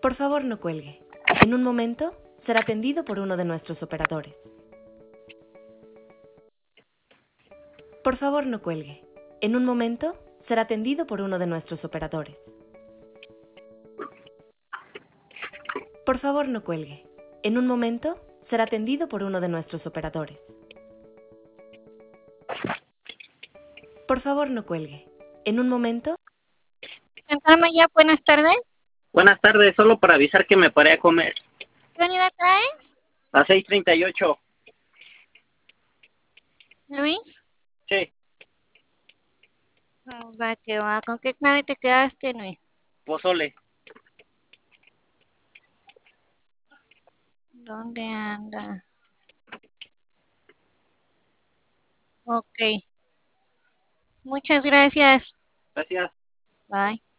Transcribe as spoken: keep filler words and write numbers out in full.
Por favor, no cuelgue. En un momento será atendido por uno de nuestros operadores. Por favor, no cuelgue. En un momento será atendido por uno de nuestros operadores. Por favor, no cuelgue. En un momento será atendido por uno de nuestros operadores. Por favor, no cuelgue. En un momento... Central Maya, buenas tardes. Buenas tardes, solo para avisar que me paré a comer. ¿Qué unidad traes? A seis treinta y ocho. Luis. Sí. Oh, va que va. ¿Con qué clave te quedaste, Luis? Pozole. ¿Dónde anda? Ok. Muchas gracias. Gracias. Bye.